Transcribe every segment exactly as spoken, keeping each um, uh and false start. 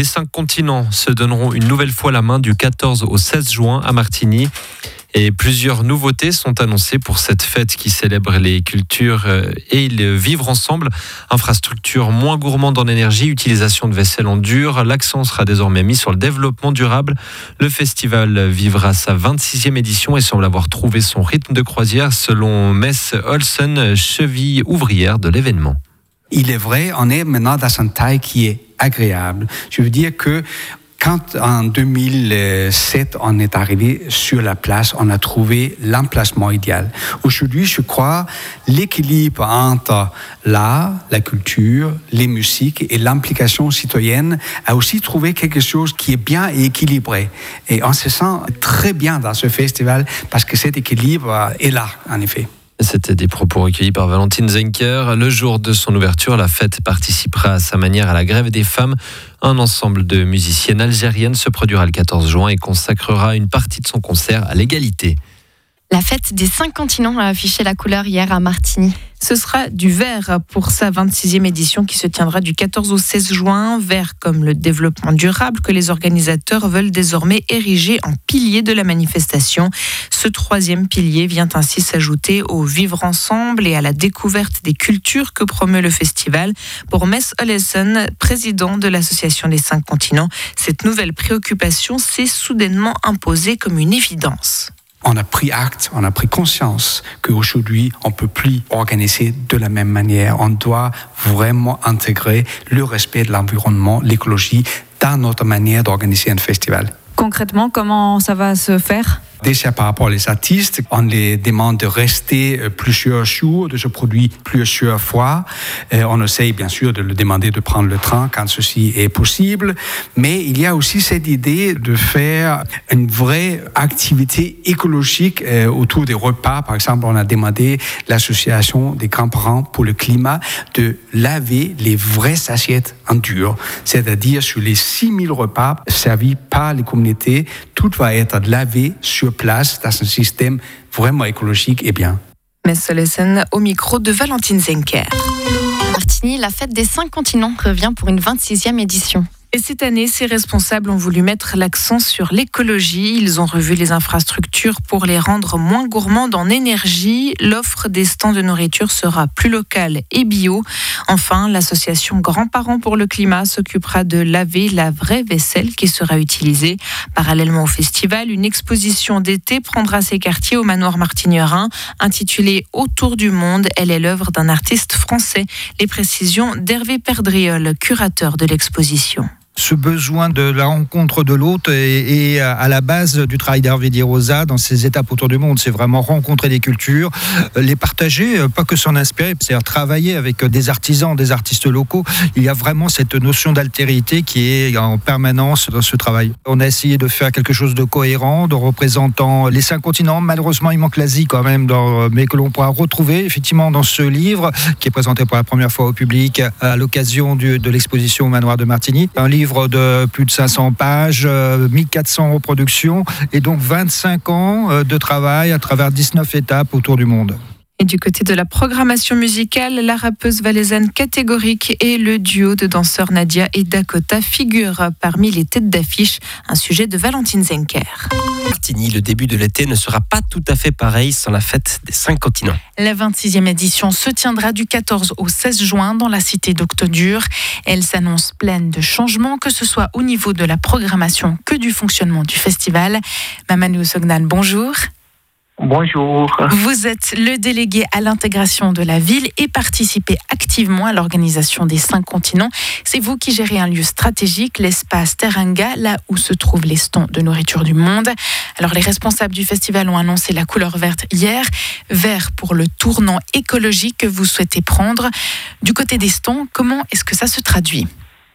Les cinq continents se donneront une nouvelle fois la main du quatorze au seize juin à Martigny. Et plusieurs nouveautés sont annoncées pour cette fête qui célèbre les cultures et le vivre ensemble. Infrastructure moins gourmande en énergie, utilisation de vaisselle en dur. L'accent sera désormais mis sur le développement durable. Le festival vivra sa vingt-sixième édition et semble avoir trouvé son rythme de croisière selon Mess Olsen, cheville ouvrière de l'événement. Il est vrai, on est maintenant dans une taille qui est agréable. Je veux dire que quand en deux mille sept, on est arrivé sur la place, on a trouvé l'emplacement idéal. Aujourd'hui, je crois, l'équilibre entre l'art, la culture, les musiques et l'implication citoyenne a aussi trouvé quelque chose qui est bien et équilibré. Et on se sent très bien dans ce festival parce que cet équilibre est là, en effet. C'était des propos recueillis par Valentine Zenker. Le jour de son ouverture, la fête participera à sa manière à la grève des femmes. Un ensemble de musiciennes algériennes se produira le quatorze juin et consacrera une partie de son concert à l'égalité. La fête des cinq continents a affiché la couleur hier à Martigny. Ce sera du vert pour sa vingt-sixième édition qui se tiendra du quatorze au seize juin. Vert comme le développement durable que les organisateurs veulent désormais ériger en pilier de la manifestation. Ce troisième pilier vient ainsi s'ajouter au vivre ensemble et à la découverte des cultures que promeut le festival. Pour Mess Olesen, président de l'association des cinq continents, cette nouvelle préoccupation s'est soudainement imposée comme une évidence. On a pris acte, on a pris conscience qu'aujourd'hui, on ne peut plus organiser de la même manière. On doit vraiment intégrer le respect de l'environnement, l'écologie, dans notre manière d'organiser un festival. Concrètement, comment ça va se faire ? Déjà par rapport aux artistes, on les demande de rester plusieurs jours, de se produire plusieurs fois. On essaye bien sûr de le demander de prendre le train quand ceci est possible. Mais il y a aussi cette idée de faire une vraie activité écologique autour des repas. Par exemple, on a demandé l'association des grands-parents pour le climat de laver les vraies assiettes en dur. C'est-à-dire sur les six mille repas servis par les communautés, tout va être lavé sur place dans un système vraiment écologique et bien. Mess Olesen au micro de Valentine Zenker. À Martigny, la fête des cinq continents revient pour une vingt-sixième édition. Et cette année, ces responsables ont voulu mettre l'accent sur l'écologie. Ils ont revu les infrastructures pour les rendre moins gourmandes en énergie. L'offre des stands de nourriture sera plus locale et bio. Enfin, l'association Grands-parents pour le climat s'occupera de laver la vraie vaisselle qui sera utilisée. Parallèlement au festival, une exposition d'été prendra ses quartiers au manoir martignerin, intitulée Autour du monde. Elle est l'œuvre d'un artiste français. Les précisions d'Hervé Perdriol, curateur de l'exposition. Ce besoin de la rencontre de l'autre est, est à la base du travail d'Hervé Di Rosa dans ses étapes autour du monde. C'est vraiment rencontrer des cultures, les partager, pas que s'en inspirer, c'est-à-dire travailler avec des artisans, des artistes locaux. Il y a vraiment cette notion d'altérité qui est en permanence dans ce travail. On a essayé de faire quelque chose de cohérent, de représentant les cinq continents. Malheureusement, il manque l'Asie quand même, dans, mais que l'on pourra retrouver effectivement dans ce livre qui est présenté pour la première fois au public à l'occasion du, de l'exposition au manoir de Martigny. Un livre de plus de cinq cents pages, mille quatre cents reproductions et donc vingt-cinq ans de travail à travers dix-neuf étapes autour du monde. Et du côté de la programmation musicale, la rappeuse valaisanne Catégorique et le duo de danseurs Nadia et Dakota figurent parmi les têtes d'affiche, un sujet de Valentine Zenker. Martigny, le début de l'été ne sera pas tout à fait pareil sans la fête des cinq continents. La vingt-sixième édition se tiendra du quatorze au seize juin dans la cité d'Octodur. Elle s'annonce pleine de changements, que ce soit au niveau de la programmation que du fonctionnement du festival. Mamadou Sognan, bonjour. Bonjour. Vous êtes le délégué à l'intégration de la ville et participez activement à l'organisation des cinq continents. C'est vous qui gérez un lieu stratégique, l'espace Teranga, là où se trouvent les stands de nourriture du monde. Alors les responsables du festival ont annoncé la couleur verte hier, vert pour le tournant écologique que vous souhaitez prendre. Du côté des stands, comment est-ce que ça se traduit ?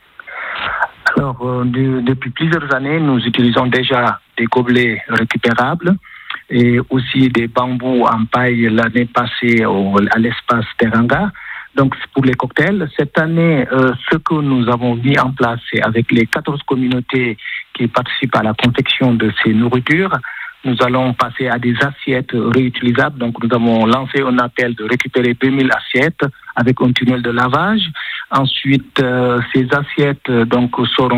Alors, euh, de, depuis plusieurs années, nous utilisons déjà des gobelets récupérables et aussi des bambous en paille l'année passée au, à l'espace Teranga. Donc, pour les cocktails, cette année, euh, ce que nous avons mis en place, c'est avec les quatorze communautés qui participent à la confection de ces nourritures, nous allons passer à des assiettes réutilisables. Donc, nous avons lancé un appel de récupérer deux mille assiettes avec un tunnel de lavage. Ensuite, euh, ces assiettes donc seront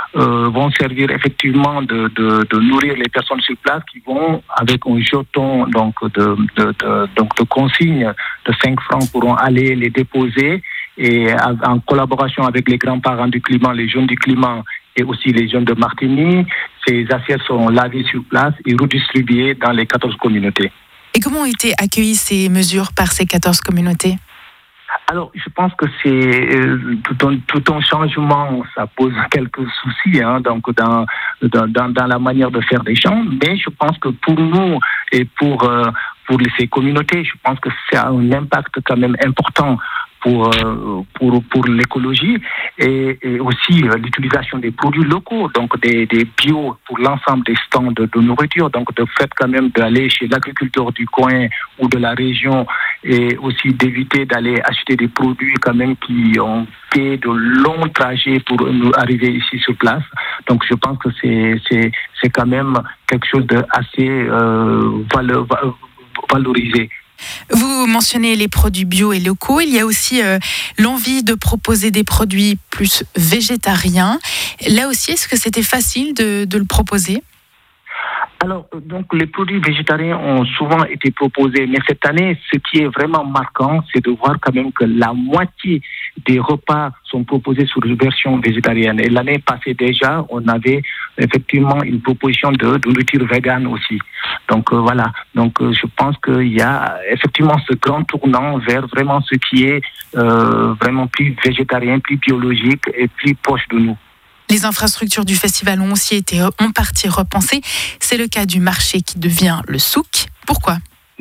euh, vont servir effectivement de, de, de nourrir les personnes sur place qui vont, avec un jeton donc de, de, de, donc de consignes de cinq francs, pourront aller les déposer et en collaboration avec les grands-parents du climat, les jeunes du climat et aussi les jeunes de Martigny, ces assiettes seront lavées sur place et redistribuées dans les quatorze communautés. Et comment ont été accueillies ces mesures par ces quatorze communautés ? Alors, je pense que c'est euh, tout, un, tout un changement, ça pose quelques soucis, hein, donc dans, dans, dans la manière de faire des gens, mais je pense que pour nous et pour, euh, pour ces communautés, je pense que ça a un impact quand même important pour, euh, pour, pour l'écologie et, et aussi euh, l'utilisation des produits locaux, donc des, des bio pour l'ensemble des stands de, de nourriture, donc de fait quand même d'aller chez l'agriculteur du coin ou de la région et aussi d'éviter d'aller acheter des produits quand même qui ont fait de longs trajets pour nous arriver ici sur place. Donc je pense que c'est, c'est, c'est quand même quelque chose d'assez euh, valeur, valorisé. Vous mentionnez les produits bio et locaux. Il y a aussi euh, l'envie de proposer des produits plus végétariens. Là aussi, est-ce que c'était facile de, de le proposer ? Alors, donc, les produits végétariens ont souvent été proposés, mais cette année, ce qui est vraiment marquant, c'est de voir quand même que la moitié des repas sont proposés sur une version végétarienne. Et l'année passée déjà, on avait effectivement une proposition de, de nourriture végane aussi. Donc euh, voilà, donc euh, je pense qu'il y a effectivement ce grand tournant vers vraiment ce qui est euh, vraiment plus végétarien, plus biologique et plus proche de nous. Les infrastructures du festival ont aussi été en partie repensées. C'est le cas du marché qui devient le souk. Pourquoi ?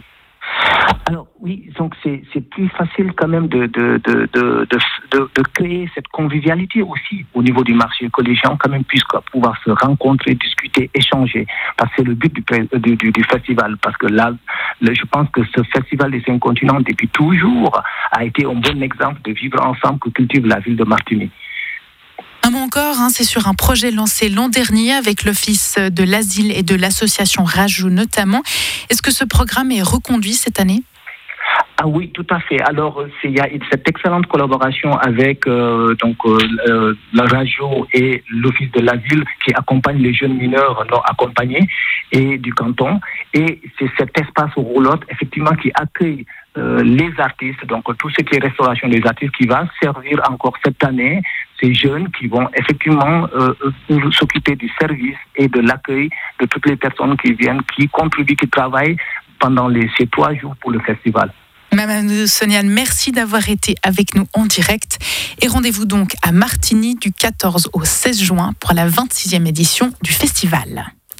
Alors oui, donc c'est, c'est plus facile quand même de, de, de, de, de, de créer cette convivialité aussi au niveau du marché, que les gens quand même puissent pouvoir se rencontrer, discuter, échanger. Parce que c'est le but du, du, du festival. Parce que là, le, je pense que ce festival des cinq continents, depuis toujours, a été un bon exemple de vivre ensemble que cultive la ville de Martigny. Un mot encore, hein, c'est sur un projet lancé l'an dernier avec l'Office de l'Asile et de l'association Rajou notamment. Est-ce que ce programme est reconduit cette année ? Ah oui, tout à fait. Alors, il y a cette excellente collaboration avec euh, donc euh, la Rajou et l'Office de l'Asile qui accompagne les jeunes mineurs non accompagnés et du canton. Et c'est cet espace roulotte, effectivement, qui accueille euh, les artistes, donc tout ce qui est restauration des artistes, qui va servir encore cette année ces jeunes qui vont effectivement euh, s'occuper du service et de l'accueil de toutes les personnes qui viennent, qui contribuent, qui travaillent pendant les, ces trois jours pour le festival. Mamadou Soniane, merci d'avoir été avec nous en direct. Et rendez-vous donc à Martigny du quatorze au seize juin pour la vingt-sixième édition du festival.